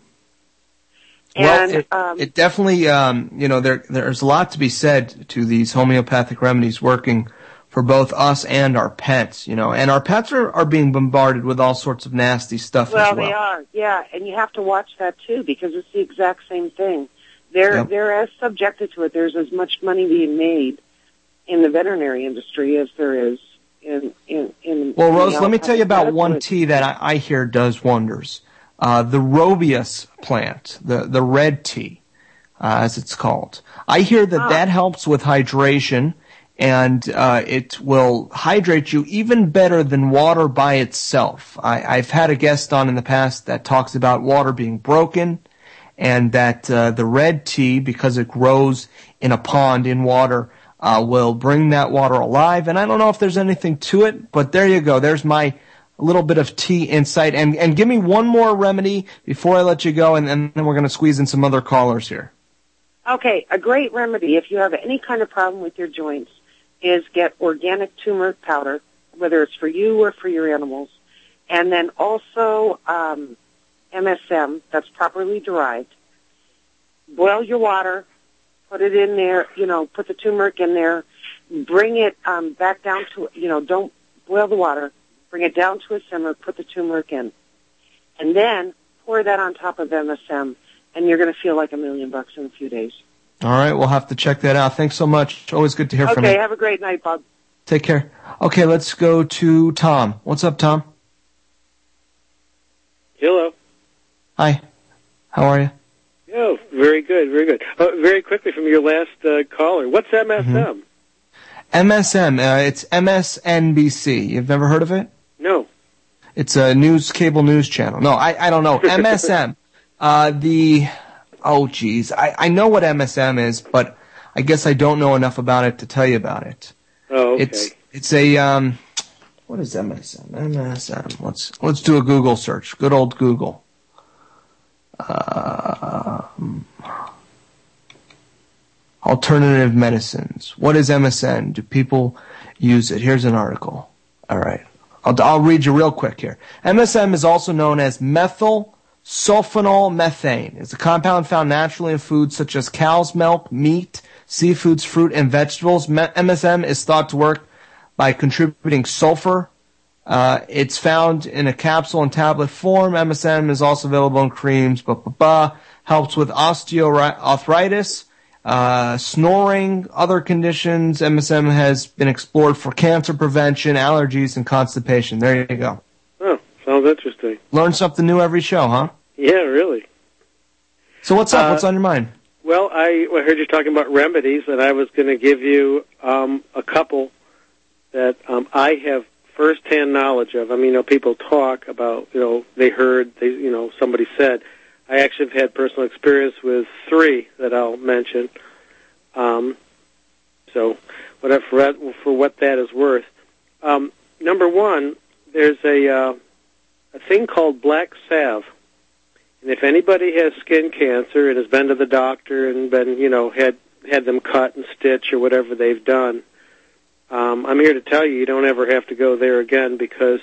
S15: And,
S2: well, it definitely, you know, there's a lot to be said to these homeopathic remedies working for both us and our pets, you know, and our pets are being bombarded with all sorts of nasty stuff as well.
S15: Well, they are, yeah, and you have to watch that too because it's the exact same thing. They're as subjected to it. There's as much money being made in the veterinary industry as there is in
S2: Well, Rose, let me tell you about one tea that I hear does wonders. The Robius plant, the red tea, as it's called. I hear that helps with hydration, and it will hydrate you even better than water by itself. I've had a guest on in the past that talks about water being broken, and that the red tea, because it grows in a pond in water, will bring that water alive. And I don't know if there's anything to it, but there you go. There's my little bit of tea insight. And give me one more remedy before I let you go, and then we're going to squeeze in some other callers here.
S15: Okay, a great remedy if you have any kind of problem with your joints is get organic turmeric powder, whether it's for you or for your animals, and then also MSM that's properly derived. Boil your water, put it in there, you know, put the turmeric in there, bring it back down to, you know, don't boil the water, bring it down to a simmer, put the turmeric in, and then pour that on top of MSM, and you're going to feel like $1 million in a few days.
S2: All right, we'll have to check that out. Thanks so much. Always good to hear from you.
S15: Okay, have a great night, Bob.
S2: Take care. Okay, let's go to Tom. What's up, Tom?
S16: Hello.
S2: Hi. How are you?
S16: Oh, very good, very good. Very quickly from your last caller, what's MSM?
S2: MSM, it's MSNBC. You've never heard of it?
S16: No.
S2: It's a cable news channel. No, I don't know. MSM. I know what MSM is, but I guess I don't know enough about it to tell you about it.
S16: Oh, okay.
S2: It's a, what is MSM? MSM. Let's do a Google search. Good old Google. Alternative medicines. What is MSN? Do people use it? Here's an article. All right. I'll read you real quick here. MSM is also known as methyl sulfonyl methane. It's a compound found naturally in foods such as cow's milk, meat, seafoods, fruit, and vegetables. MSM is thought to work by contributing sulfur. It's found in a capsule and tablet form. MSM is also available in creams. Helps with osteoarthritis, snoring, other conditions. MSM has been explored for cancer prevention, allergies, and constipation. There you go.
S16: Oh, sounds interesting.
S2: Learn something new every show, huh?
S16: Yeah, really.
S2: So what's up? What's on your mind?
S16: Well, I heard you talking about remedies, and I was going to give you a couple that I have first-hand knowledge of. I mean, people talk about, they heard, somebody said. I actually have had personal experience with 3 that I'll mention. So, for what that is worth. Number 1, there's a thing called black salve. And if anybody has skin cancer and has been to the doctor and been, had them cut and stitch or whatever they've done, I'm here to tell you don't ever have to go there again, because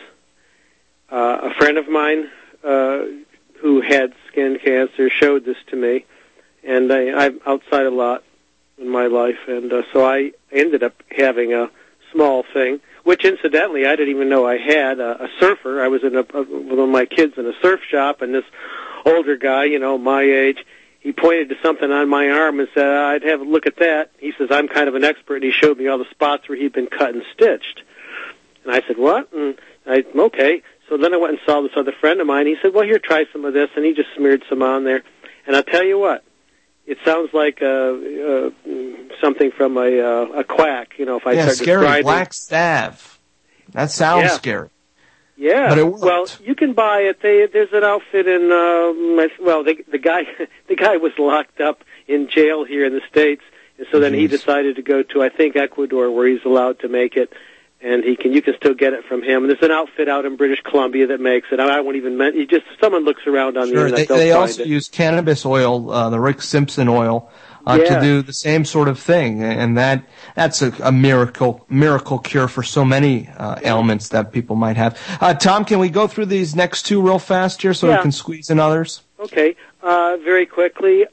S16: a friend of mine who had skin cancer showed this to me, and I'm outside a lot in my life, and so I ended up having a small thing, which incidentally I didn't even know I had. A surfer. I was with one of my kids in a surf shop, and this older guy, my age, he pointed to something on my arm and said, I'd have a look at that. He says, I'm kind of an expert, and he showed me all the spots where he'd been cut and stitched. And I said, what? And okay. So then I went and saw this other friend of mine. He said, well, here, try some of this, and he just smeared some on there. And I'll tell you what, it sounds like something from a quack, if I start
S2: scary.
S16: describing.
S2: Black salve. That sounds scary.
S16: Yeah,
S2: but it worked.
S16: Well, you can buy it. There's an outfit in. The guy was locked up in jail here in the States, and so then he decided to go to, I think, Ecuador, where he's allowed to make it, and you can still get it from him. And there's an outfit out in British Columbia that makes it. I won't even mention. Someone looks around on the internet.
S2: They also use cannabis oil, the Rick Simpson oil, to do the same sort of thing, and that's a miracle cure for so many ailments that people might have. Tom, can we go through these next 2 real fast here so we can squeeze in others?
S16: Okay, very quickly.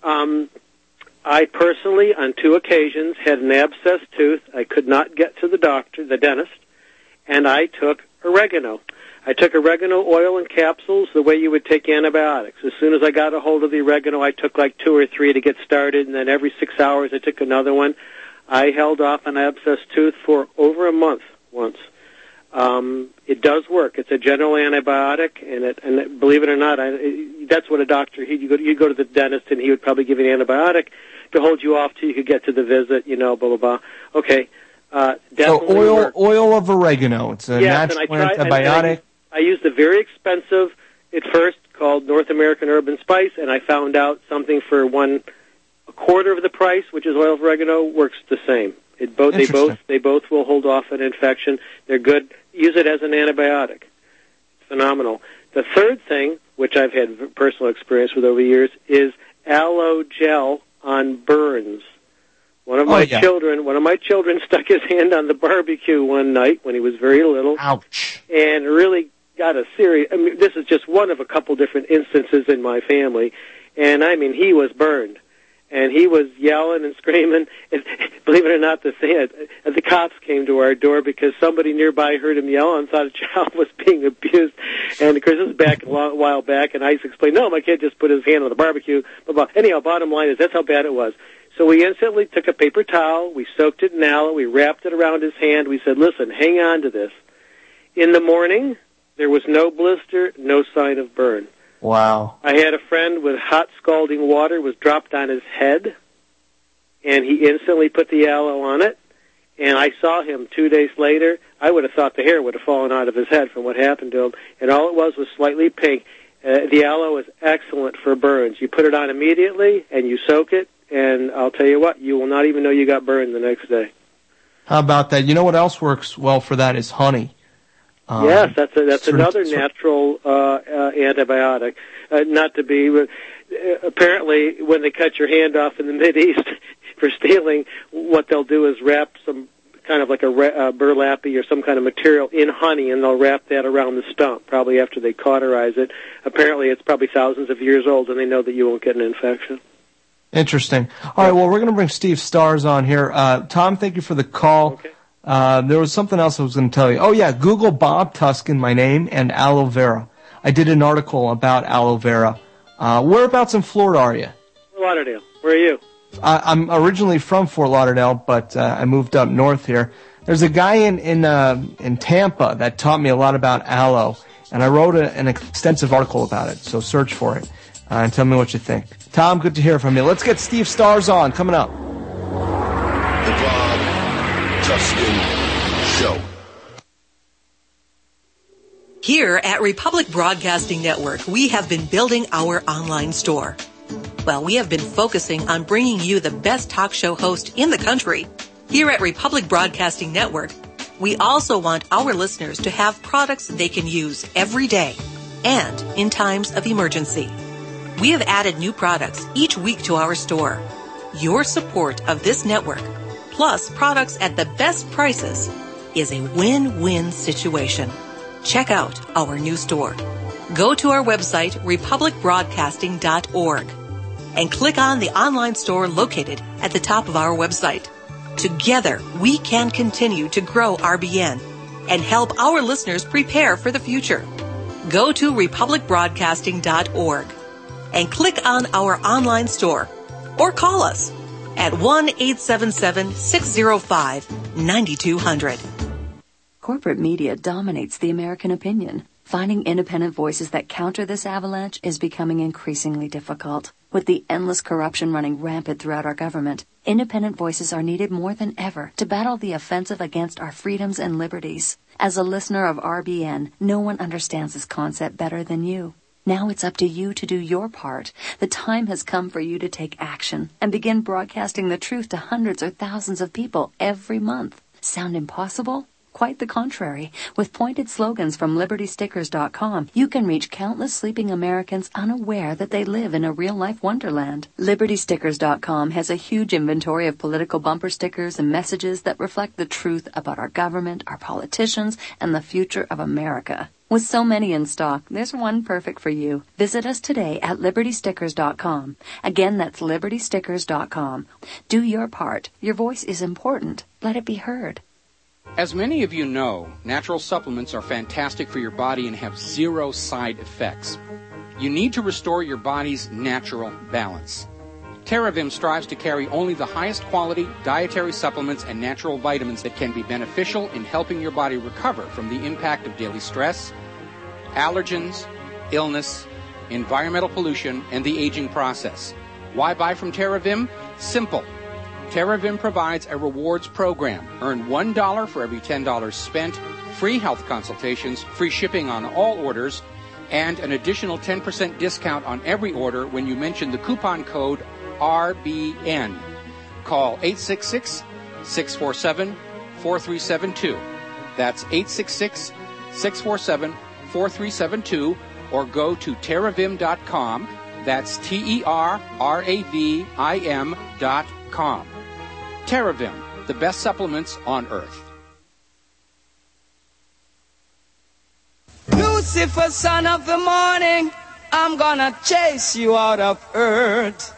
S16: I personally, on 2 occasions, had an abscessed tooth. I could not get to the dentist, and I took oregano. I took oregano oil in capsules the way you would take antibiotics. As soon as I got a hold of the oregano, I took like 2 or 3 to get started, and then every 6 hours I took another one. I held off an abscessed tooth for over a month once. It does work. It's a general antibiotic, and believe it or not, that's what a doctor, you go to the dentist, and he would probably give you an antibiotic to hold you off till you could get to the visit, blah, blah, blah. Okay.
S2: So oil of oregano. It's a natural antibiotic.
S16: I used a very expensive, at first, called North American Herb and Spice, and I found out something for a quarter of the price, which is oil of oregano, works the same. They both will hold off an infection. They're good. Use it as an antibiotic. It's phenomenal. The third thing, which I've had personal experience with over the years, is aloe gel on burns. One of my children stuck his hand on the barbecue one night when he was very little.
S2: Ouch.
S16: And really got a serious, this is just one of a couple different instances in my family. And he was burned. And he was yelling and screaming. And believe it or not, the cops came to our door because somebody nearby heard him yell and thought a child was being abused. And of course, this was a while back, and I explained, no, my kid just put his hand on the barbecue. Anyhow, bottom line is that's how bad it was. So we instantly took a paper towel, we soaked it in aloe, we wrapped it around his hand, we said, listen, hang on to this. In the morning, there was no blister, no sign of burn.
S2: Wow.
S16: I had a friend with hot scalding water was dropped on his head, and he instantly put the aloe on it, and I saw him 2 days later, I would have thought the hair would have fallen out of his head from what happened to him, and all it was slightly pink. The aloe is excellent for burns. You put it on immediately, and you soak it, and I'll tell you what, you will not even know you got burned the next day.
S2: How about that? You know what else works well for that is honey.
S16: Yes, that's another natural antibiotic. Not to be, apparently, when they cut your hand off in the Mideast for stealing, what they'll do is wrap some kind of like a burlappy or some kind of material in honey, and they'll wrap that around the stump, probably after they cauterize it. Apparently, it's probably thousands of years old, and they know that you won't get an infection.
S2: Interesting. All right, well, we're going to bring Steve Stars on here. Tom, thank you for the call.
S16: Okay.
S2: There was something else I was going to tell you. Oh, yeah, Google Bob Tuskin, my name, and aloe vera. I did an article about aloe vera. Whereabouts in Florida are you?
S16: Fort Lauderdale. Where are you?
S2: I'm originally from Fort Lauderdale, but I moved up north here. There's a guy in Tampa that taught me a lot about aloe, and I wrote an extensive article about it, so search for it and tell me what you think. Tom, good to hear from you. Let's get Steve Stars on, coming up.
S1: The Bob Tuskin Show.
S8: Here at Republic Broadcasting Network, we have been building our online store. Well, we have been focusing on bringing you the best talk show host in the country. Here at Republic Broadcasting Network, we also want our listeners to have products they can use every day and in times of emergency. We have added new products each week to our store. Your support of this network, plus products at the best prices, is a win-win situation. Check out our new store. Go to our website, republicbroadcasting.org, and click on the online store located at the top of our website. Together, we can continue to grow RBN and help our listeners prepare for the future. Go to republicbroadcasting.org and click on our online store or call us at 1-877-605-9200.
S5: Corporate media dominates the American opinion. Finding independent voices that counter this avalanche is becoming increasingly difficult. With the endless corruption running rampant throughout our government, independent voices are needed more than ever to battle the offensive against our freedoms and liberties. As a listener of RBN, no one understands this concept better than you. Now it's up to you to do your part. The time has come for you to take action and begin broadcasting the truth to hundreds or thousands of people every month. Sound impossible? Quite the contrary. With pointed slogans from LibertyStickers.com, you can reach countless sleeping Americans unaware that they live in a real-life wonderland. LibertyStickers.com has a huge inventory of political bumper stickers and messages that reflect the truth about our government, our politicians, and the future of America. With so many in stock, there's one perfect for you. Visit us today at LibertyStickers.com. Again, that's LibertyStickers.com. Do your part. Your voice is important. Let it be heard.
S12: As many of you know, natural supplements are fantastic for your body and have zero side effects. You need to restore your body's natural balance. TerraVim strives to carry only the highest quality dietary supplements and natural vitamins that can be beneficial in helping your body recover from the impact of daily stress, allergens, illness, environmental pollution, and the aging process. Why buy from TerraVim? Simple. TerraVim provides a rewards program. Earn $1 for every $10 spent, free health consultations, free shipping on all orders, and an additional 10% discount on every order when you mention the coupon code RBN. Call 866-647-4372. That's 866-647-4372, or go to TerraVim.com. That's TerraVim.com. TerraVim, the best supplements on earth.
S17: Lucifer, son of the morning, I'm gonna chase you out of earth.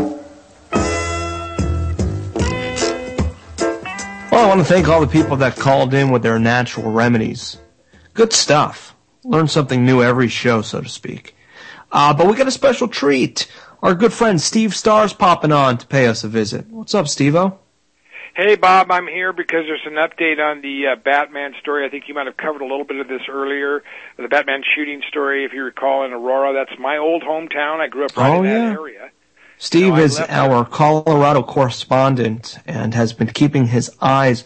S2: Well, I want to thank all the people that called in with their natural remedies. Good stuff. Learn something new every show, so to speak. But we got a special treat. Our good friend Steve Stars popping on to pay us a visit. What's up, Steve-O?
S18: Hey, Bob, I'm here because there's an update on the Batman story. I think you might have covered a little bit of this earlier. The Batman shooting story, if you recall, in Aurora. That's my old hometown. I grew up right in that area.
S2: Steve is our Colorado correspondent and has been keeping his eyes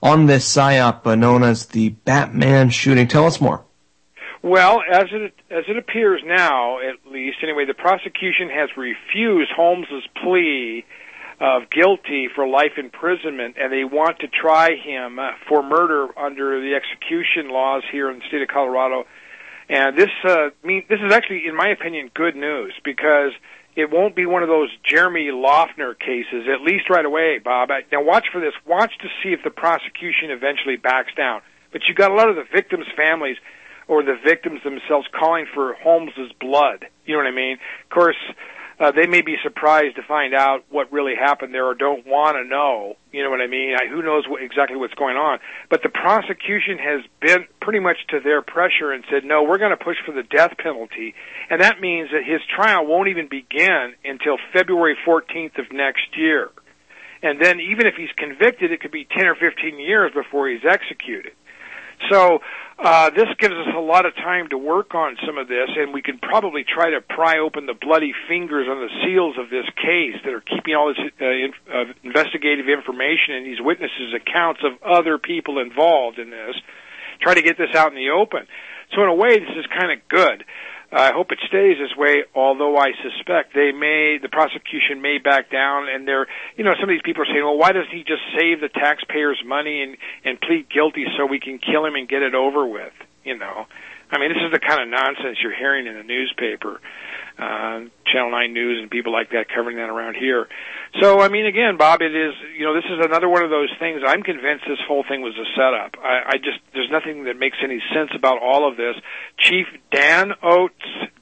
S2: on this PSYOP known as the Batman shooting. Tell us more.
S18: Well, as it appears now, at least, anyway, the prosecution has refused Holmes's plea of guilty for life imprisonment, and they want to try him for murder under the execution laws here in the state of Colorado. And this is actually, in my opinion, good news, because it won't be one of those Jeremy Loughner cases, at least right away, Bob. Now watch for this. Watch to see if the prosecution eventually backs down. But you got a lot of the victims' families or the victims themselves calling for Holmes's blood. You know what I mean? Of course, they may be surprised to find out what really happened there or don't want to know. You know what I mean? Who knows exactly what's going on? But the prosecution has been pretty much to their pressure and said, no, we're going to push for the death penalty. And that means that his trial won't even begin until February 14th of next year. And then even if he's convicted, it could be 10 or 15 years before he's executed. So this gives us a lot of time to work on some of this, and we can probably try to pry open the bloody fingers on the seals of this case that are keeping all this investigative information and these witnesses' accounts of other people involved in this, try to get this out in the open. So in a way, this is kind of good. I hope it stays this way, although I suspect the prosecution may back down, and some of these people are saying, well, why doesn't he just save the taxpayers' money and plead guilty so we can kill him and get it over with, I mean, this is the kind of nonsense you're hearing in the newspaper, Channel 9 News and people like that covering that around here. So, I mean, again, Bob, it is, this is another one of those things. I'm convinced this whole thing was a setup. There's nothing that makes any sense about all of this. Chief Dan Oates,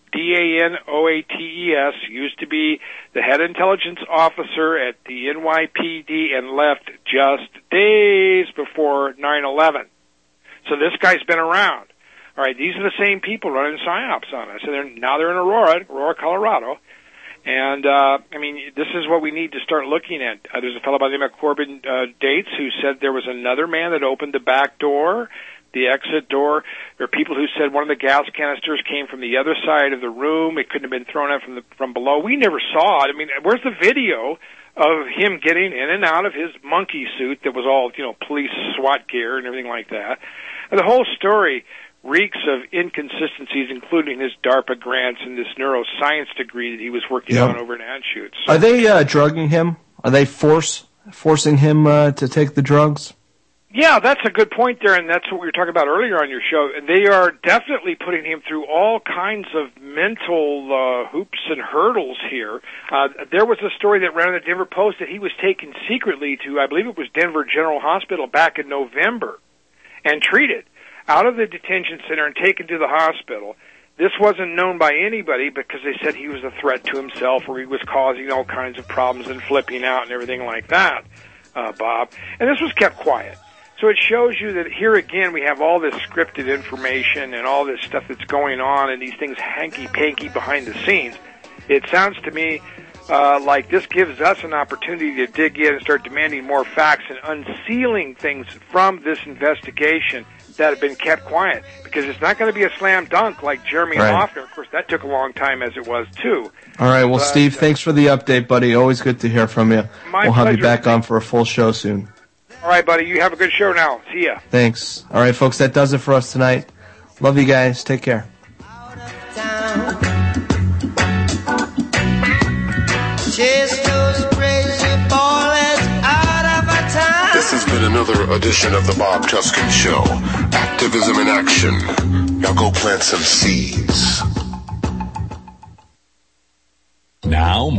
S18: D-A-N-O-A-T-E-S, used to be the head intelligence officer at the NYPD and left just days before 9/11. So this guy's been around. All right, these are the same people running PSYOPs on us. And now they're in Aurora, Colorado. And, this is what we need to start looking at. There's a fellow by the name of Corbin Dates who said there was another man that opened the back door, the exit door. There are people who said one of the gas canisters came from the other side of the room. It couldn't have been thrown out from below. We never saw it. I mean, where's the video of him getting in and out of his monkey suit that was all, police SWAT gear and everything like that? And the whole story reeks of inconsistencies, including his DARPA grants and this neuroscience degree that he was working on over in Anschutz.
S2: Are they drugging him? Are they forcing him to take the drugs?
S18: Yeah, that's a good point there, and that's what we were talking about earlier on your show. They are definitely putting him through all kinds of mental hoops and hurdles here. There was a story that ran in the Denver Post that he was taken secretly to, I believe it was Denver General Hospital back in November, and treated out of the detention center and taken to the hospital. This wasn't known by anybody because they said he was a threat to himself or he was causing all kinds of problems and flipping out and everything like that, Bob. And this was kept quiet. So it shows you that here again we have all this scripted information and all this stuff that's going on and these things hanky-panky behind the scenes. It sounds to me like this gives us an opportunity to dig in and start demanding more facts and unsealing things from this investigation that have been kept quiet, because it's not going to be a slam dunk like Jeremy Loughner. Of course, that took a long time, as it was, too.
S2: All right, well, Steve, thanks for the update, buddy. Always good to hear from you.
S18: My
S2: we'll
S18: pleasure.
S2: Have you back on for a full show soon.
S18: All right, buddy, you have a good show now. See ya.
S2: Thanks. All right, folks, that does it for us tonight. Love you guys. Take care.
S1: This has been another edition of the Bob Tuskin Show. Activism in action. Now go plant some seeds.
S19: Now